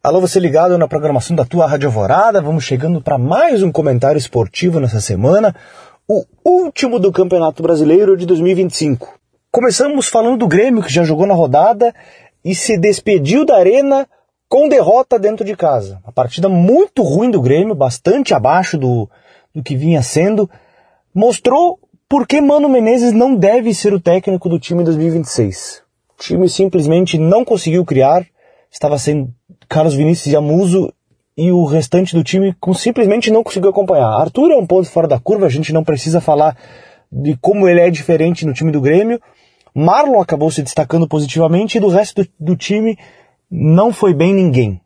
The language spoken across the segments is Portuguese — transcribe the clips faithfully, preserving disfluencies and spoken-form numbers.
Alô, você ligado na programação da tua Rádio Alvorada. Vamos chegando para mais um comentário esportivo nessa semana, o último do Campeonato Brasileiro de dois mil e vinte e cinco. Começamos falando do Grêmio, que já jogou na rodada e se despediu da Arena com derrota dentro de casa. Uma partida muito ruim do Grêmio, bastante abaixo do, do que vinha sendo. Mostrou por que Mano Menezes não deve ser o técnico do time em dois mil e vinte e seis. O time simplesmente não conseguiu criar, estava sendo Carlos Vinícius e Amuso, e o restante do time simplesmente não conseguiu acompanhar. Arthur é um ponto fora da curva, a gente não precisa falar de como ele é diferente no time do Grêmio. Marlon acabou se destacando positivamente e do resto do, do time não foi bem ninguém.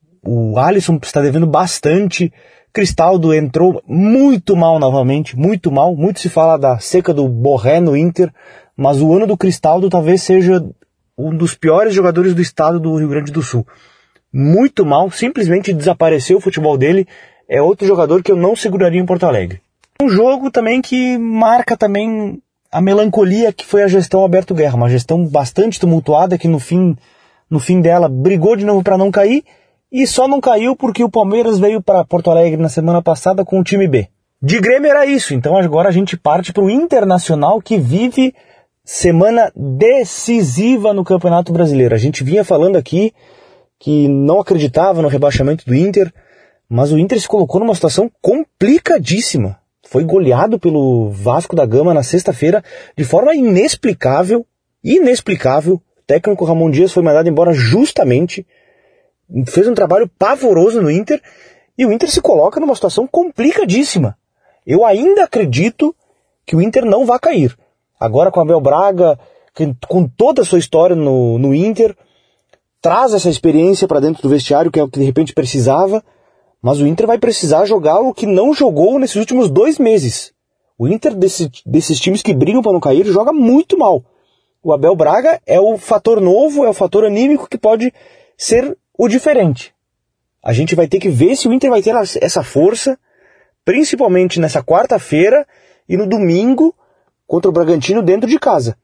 O Alisson está devendo bastante, Cristaldo entrou muito mal novamente, muito mal. Muito se fala da seca do Borré no Inter, mas o ano do Cristaldo talvez seja um dos piores jogadores do estado do Rio Grande do Sul. Muito mal, simplesmente desapareceu o futebol dele. É outro jogador que eu não seguraria em Porto Alegre. Um jogo também que marca também a melancolia que foi a gestão Alberto Guerra, uma gestão bastante tumultuada que no fim, no fim dela brigou de novo para não cair e só não caiu porque o Palmeiras veio para Porto Alegre na semana passada com o time B. De Grêmio era isso, então agora a gente parte para o Internacional, que vive semana decisiva no Campeonato Brasileiro. A gente vinha falando aqui que não acreditava no rebaixamento do Inter, mas o Inter se colocou numa situação complicadíssima. Foi goleado pelo Vasco da Gama na sexta-feira de forma inexplicável, inexplicável. O técnico Ramon Dias foi mandado embora justamente, fez um trabalho pavoroso no Inter, e o Inter se coloca numa situação complicadíssima. Eu ainda acredito que o Inter não vai cair. Agora com Abel Braga, com toda a sua história no, no Inter, traz essa experiência para dentro do vestiário, que é o que de repente precisava, mas o Inter vai precisar jogar o que não jogou nesses últimos dois meses. O Inter, desse, desses times que brigam para não cair, joga muito mal. O Abel Braga é o fator novo, é o fator anímico que pode ser o diferente. A gente vai ter que ver se o Inter vai ter essa força, principalmente nessa quarta-feira e no domingo contra o Bragantino dentro de casa.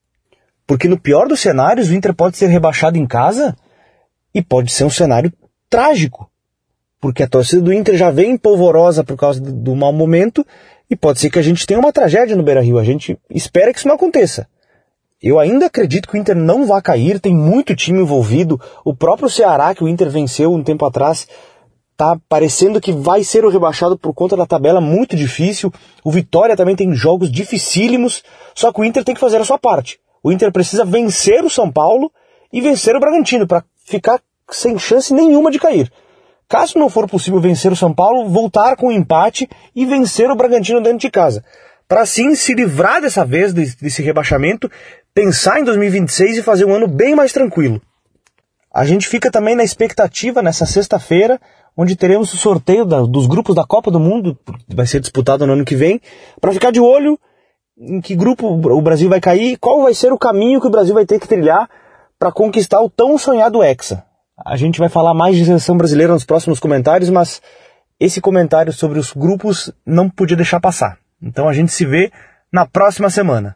Porque no pior dos cenários, o Inter pode ser rebaixado em casa e pode ser um cenário trágico. Porque a torcida do Inter já vem polvorosa por causa do, do mau momento e pode ser que a gente tenha uma tragédia no Beira-Rio. A gente espera que isso não aconteça. Eu ainda acredito que o Inter não vai cair, tem muito time envolvido. O próprio Ceará, que o Inter venceu um tempo atrás, tá parecendo que vai ser o rebaixado por conta da tabela muito difícil. O Vitória também tem jogos dificílimos, só que o Inter tem que fazer a sua parte. O Inter precisa vencer o São Paulo e vencer o Bragantino para ficar sem chance nenhuma de cair. Caso não for possível vencer o São Paulo, voltar com um empate e vencer o Bragantino dentro de casa. Para assim se livrar dessa vez desse rebaixamento, pensar em dois mil e vinte e seis e fazer um ano bem mais tranquilo. A gente fica também na expectativa nessa sexta-feira, onde teremos o sorteio da, dos grupos da Copa do Mundo, que vai ser disputado no ano que vem, para ficar de olho em que grupo o Brasil vai cair e qual vai ser o caminho que o Brasil vai ter que trilhar para conquistar o tão sonhado Hexa. A gente vai falar mais de seleção brasileira nos próximos comentários, mas esse comentário sobre os grupos não podia deixar passar. Então a gente se vê na próxima semana.